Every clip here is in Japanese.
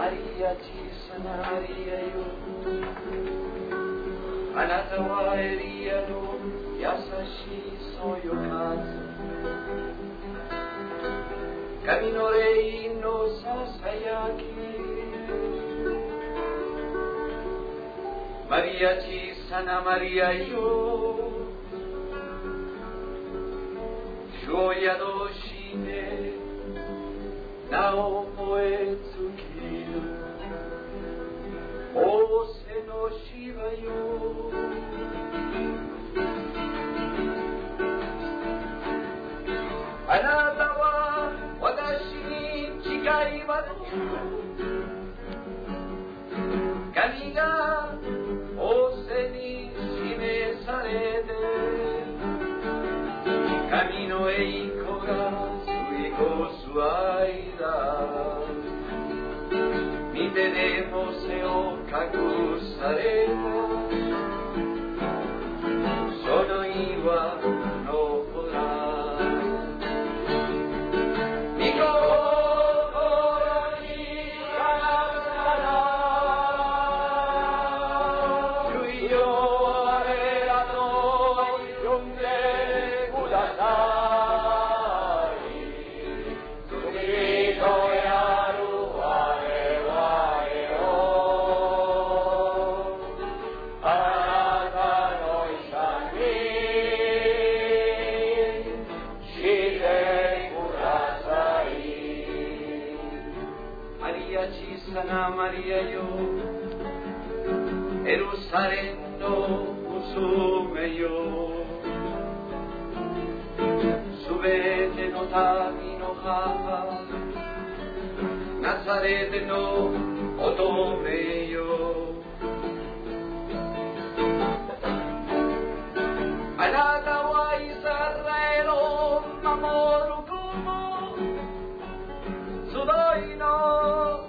マリア、小さなマリアよ、あなたはエリアの優しいそよ風、神の霊のささやき、マリア、小さなマリアよ、主を宿してなお燃え尽きる仰せの芝よ、あなたは私に誓いまで神が仰せに示されて神の栄光が過ぎ越す間、見てでも背を隠されたその岩のほら、御心にかなったら主よ我らと呼んでください。マリアよ、エルサレムの娘よ、すべての民の母、ナザレテの乙女よ、あなたはイスラエルを守る雲、集いの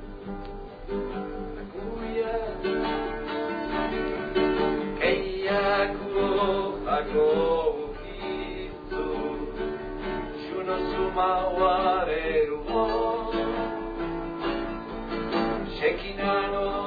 契約を運ぶ人、主の住まわれるもシェキナの